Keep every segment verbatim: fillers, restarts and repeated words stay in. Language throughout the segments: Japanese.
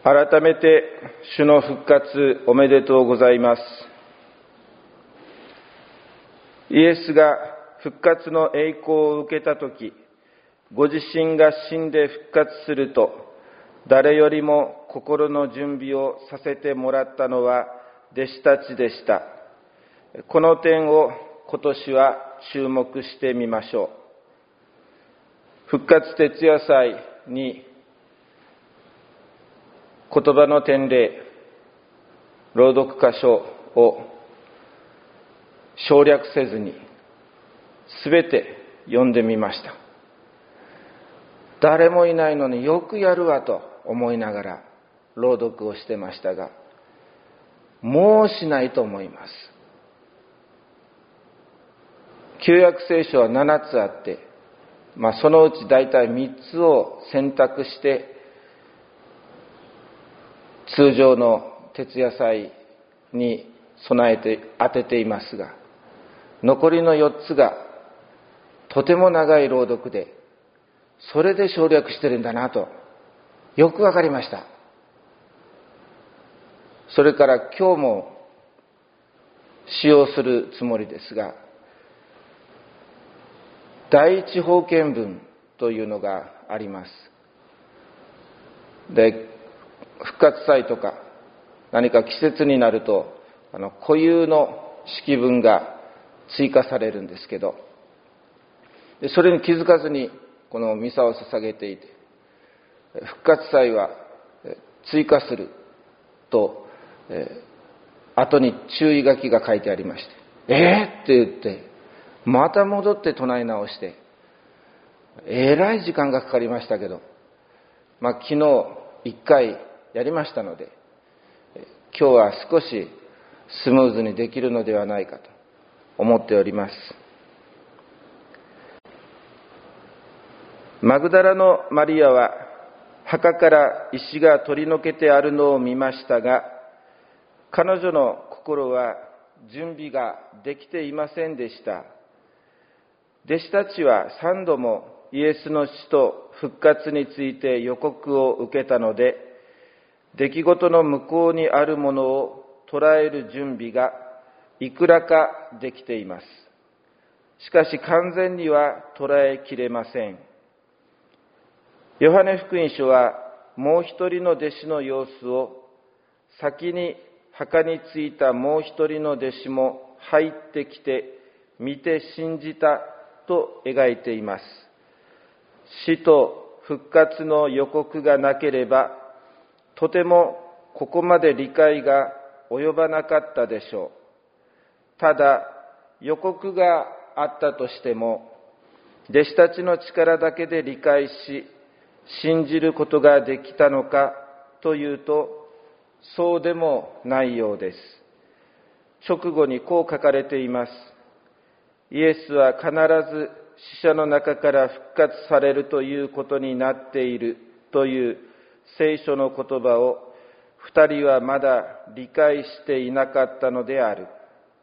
改めて主の復活おめでとうございます。イエスが復活の栄光を受けたとき、ご自身が死んで復活すると、誰よりも心の準備をさせてもらったのは弟子たちでした。この点を今年は注目してみましょう。復活徹夜祭に言葉の典礼、朗読箇所を省略せずにすべて読んでみました。誰もいないのによくやるわと思いながら朗読をしてましたが、もうしないと思います。旧約聖書はななつあって、まあ、そのうち大体みっつを選択して通常の徹夜祭に備えて当てていますが、残りのよっつがとても長い朗読で、それで省略してるんだなとよくわかりました。それから今日も使用するつもりですが、第一法見文というのがあります。で、復活祭とか何か季節になると、あの固有の式文が追加されるんですけど、でそれに気づかずにこのミサを捧げていて、復活祭は追加すると、えー、後に注意書きが書いてありまして、えーって言ってまた戻って唱え直して、えらい時間がかかりましたけど、まあ、昨日一回やりましたので、今日は少しスムーズにできるのではないかと思っております。マグダラのマリアは墓から石が取り除けてあるのを見ましたが、彼女の心は準備ができていませんでした。弟子たちは三度もイエスの死と復活について予告を受けたので、出来事の向こうにあるものを捉える準備がいくらかできています。しかし完全には捉えきれません。ヨハネ福音書はもう一人の弟子の様子を、先に墓に着いたもう一人の弟子も入ってきて見て信じたと描いています。死と復活の予告がなければ、とてもここまで理解が及ばなかったでしょう。ただ、予告があったとしても、弟子たちの力だけで理解し、信じることができたのかというと、そうでもないようです。直後にこう書かれています。イエスは必ず死者の中から復活されるということになっているという聖書の言葉を二人はまだ理解していなかったのである。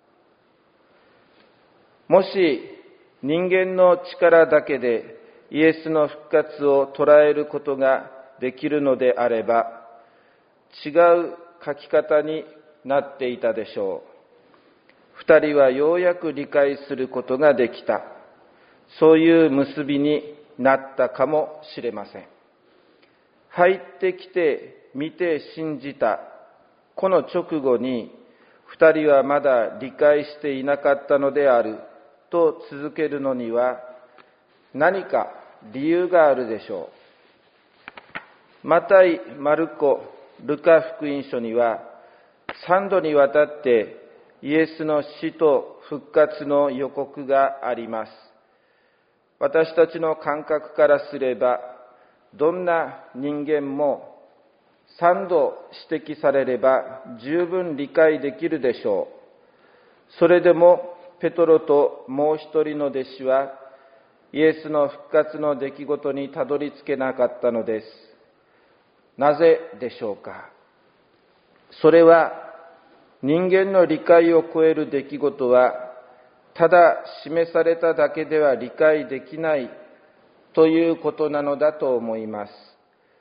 もし人間の力だけでイエスの復活を捉えることができるのであれば、違う書き方になっていたでしょう。二人はようやく理解することができた。そういう結びになったかもしれません。入ってきて見て信じた。この直後に二人はまだ理解していなかったのであると続けるのには何か理由があるでしょう。マタイ、マルコ、ルカ福音書には三度にわたってイエスの死と復活の予告があります。私たちの感覚からすれば、どんな人間も三度指摘されれば十分理解できるでしょう。それでもペトロともう一人の弟子はイエスの復活の出来事にたどり着けなかったのです。なぜでしょうか。それは人間の理解を超える出来事はただ示されただけでは理解できないということなのだと思います。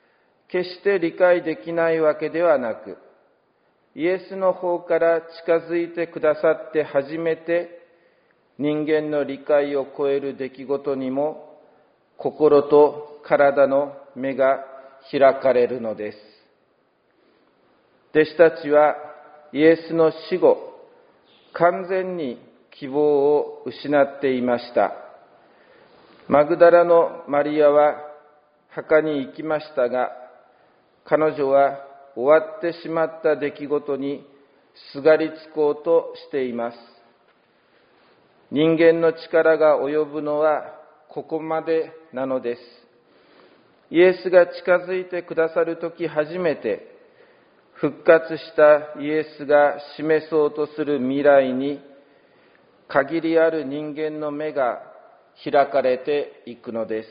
決して理解できないわけではなく、イエスの方から近づいてくださって初めて、人間の理解を超える出来事にも、心と体の目が開かれるのです。弟子たちはイエスの死後、完全に希望を失っていました。マグダラのマリアは墓に行きましたが、彼女は終わってしまった出来事にすがりつこうとしています。人間の力が及ぶのはここまでなのです。イエスが近づいてくださるとき初めて、復活したイエスが示そうとする未来に、限りある人間の目が開かれていくのです。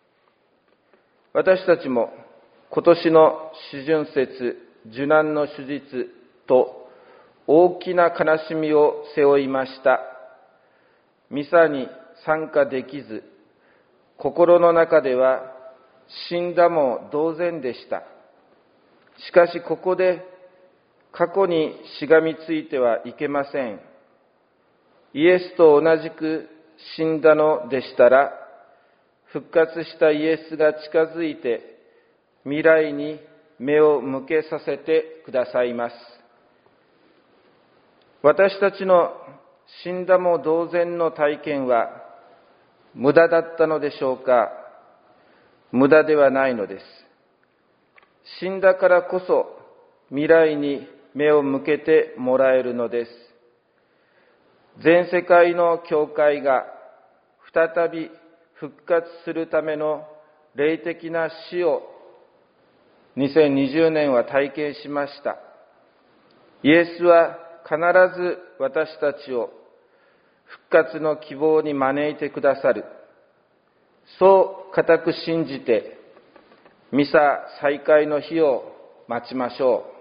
私たちも今年の四旬節、受難の手術と大きな悲しみを背負いました。ミサに参加できず、心の中では死んだも同然でした。しかしここで過去にしがみついてはいけません。イエスと同じく死んだのでしたら、復活したイエスが近づいて未来に目を向けさせてくださいます。私たちの死んだも同然の体験は無駄だったのでしょうか？無駄ではないのです。死んだからこそ未来に目を向けてもらえるのです。全世界の教会が再び復活するための霊的な死をにせんにじゅうねんは体験しました。イエスは必ず私たちを復活の希望に招いてくださる。そう固く信じて、ミサ再開の日を待ちましょう。